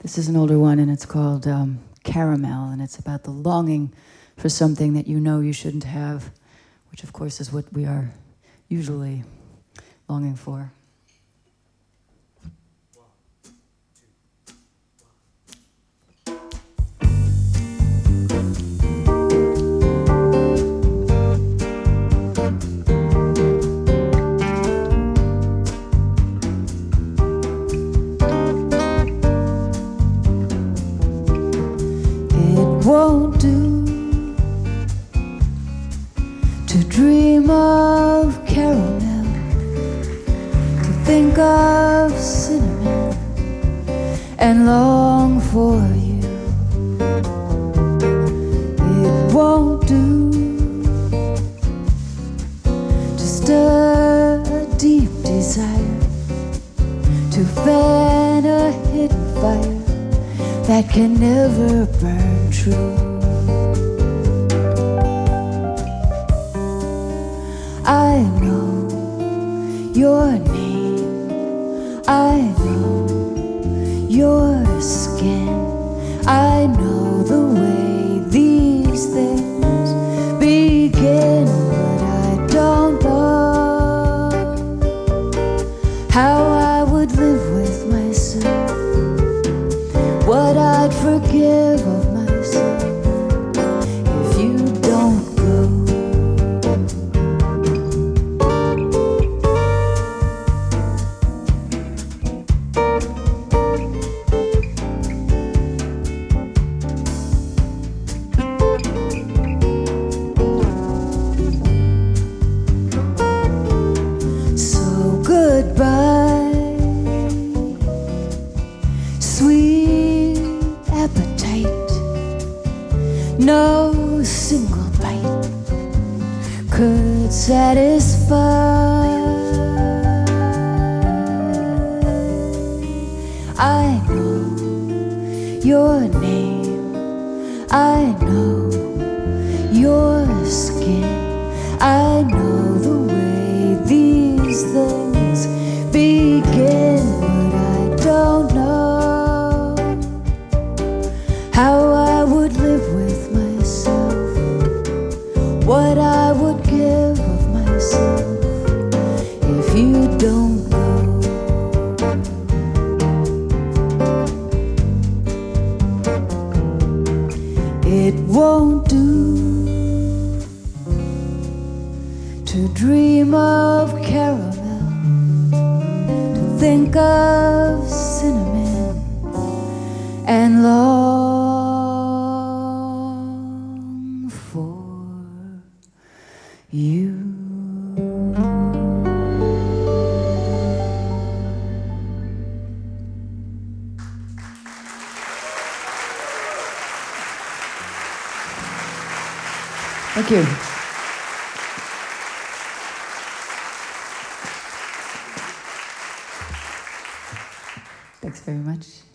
This is an older one, and it's called Caramel, and it's about the longing for something that you know you shouldn't have, which of course is what we are usually longing for. It won't do to dream of caramel, to think of cinnamon and long for you. It won't do to stir a deep desire, to fan a hidden fire that can never burn true. I know your name, I know your skin, I know the way these things begin, but I don't know how I would live with myself, what I'd forgive of myself if you don't go. So goodbye, sweet appetite. No single bite could satisfy. I know your name, I know your skin, I know the way these things begin, but I don't know how I would live with myself, what I would give of myself if you don't go. It won't do to dream of caramel, to think of cinnamon and long for you. Thank you. Thanks very much.